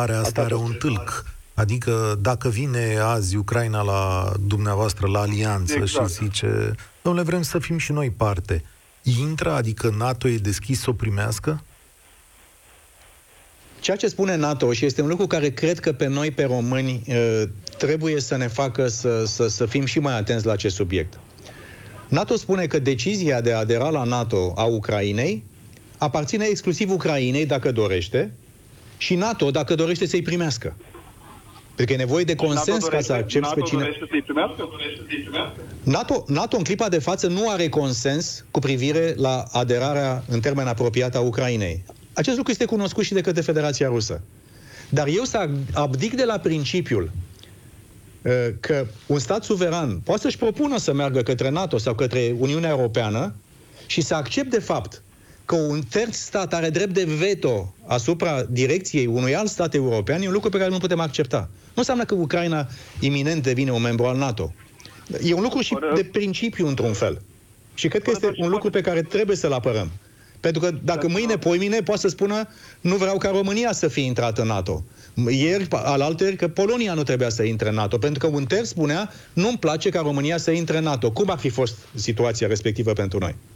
Asta are un tâlc. Adică dacă vine azi Ucraina la dumneavoastră, la alianță, și zice, dom'le, vrem să fim și noi parte, intră, adică NATO e deschis să o primească? Ceea ce spune NATO, și este un lucru care cred că pe noi, pe români, trebuie să ne facă să fim și mai atenți la acest subiect. NATO spune că decizia de a adera la NATO a Ucrainei aparține exclusiv Ucrainei, dacă dorește, și NATO, dacă dorește să-i primească. Pentru că e nevoie de consens ca să accepți pe cine... NATO în clipa de față nu are consens cu privire la aderarea în termen apropiat a Ucrainei. Acest lucru este cunoscut și de către Federația Rusă. Dar eu să abdic de la principiul că un stat suveran poate să-și propună să meargă către NATO sau către Uniunea Europeană și să accept de fapt că un terț stat are drept de veto asupra direcției unui alt stat european, e un lucru pe care nu putem accepta. Nu înseamnă că Ucraina iminent devine un membru al NATO. E un lucru și de principiu, într-un fel. Și cred că este un lucru pe care trebuie să-l apărăm. Pentru că dacă mâine, poimine, poate să spună nu vreau ca România să fie intrată în NATO. Ieri, alaltăieri, că Polonia nu trebuia să intre în NATO. Pentru că un terț spunea nu-mi place ca România să intre în NATO. Cum ar fi fost situația respectivă pentru noi?